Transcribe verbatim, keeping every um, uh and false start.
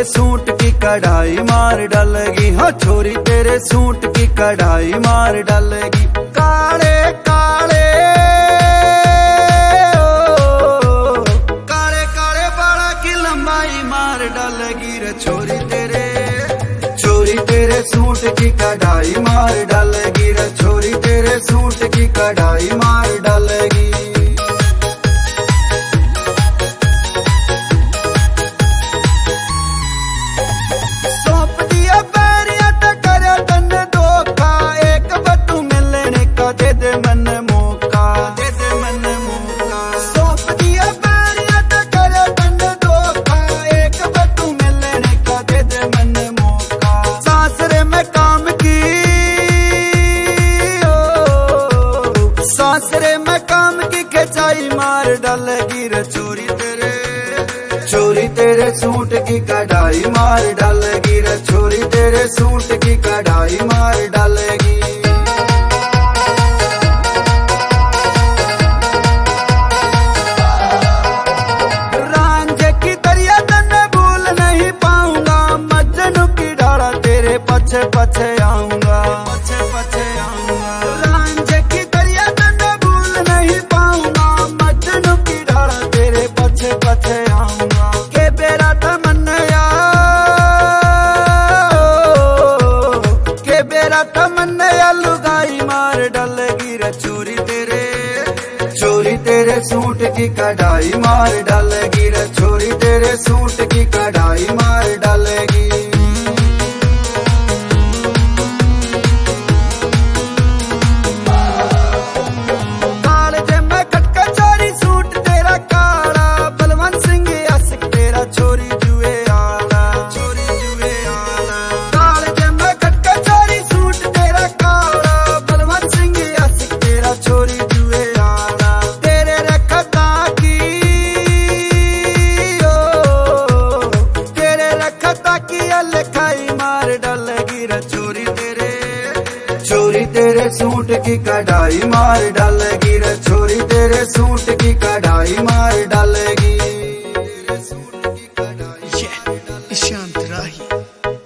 Suit की कढ़ाई मार डालेगी, हाँ छोरी तेरे सूट की कढ़ाई मार डालेगी। काले काले ओ, काले काले बाड़ा की लंबाई मार डालेगी रे छोरी तेरे, छोरी तेरे सूट की कढ़ाई मार डालेगी रे छोरी तेरे सूट की कढ़ाई मार डालेगी। सासरे में काम की खिंचाई मार डालेगी रे छोरी तेरे, छोरी तेरे सूट की कढ़ाई मार डालेगी रे छोरी तेरे सूट की कढ़ाई मार डालेगी। रांझे की दरिया तन्ने भूल नहीं पाऊंगा, मजनू की डाला तेरे पछे पछे आऊंगा, पछे पछे आऊंगा। रांझे की दरिया तन्ने भूल नहीं पाऊंगा, मजनू की डाला तेरे पछे पछे आऊंगा। के बेरा तमन्या के बेरा तमन्या लुगाई मार डालेगी रे छोरी तेरे, छोरी तेरे सूट की कढ़ाई मार डालेगी रे छोरी तेरे सूट की कढ़ाई मार डालेगी। छोरी तेरे सूट की कढ़ाई मार डालेगी रे छोरी तेरे सूट की कढ़ाई मार डालेगी।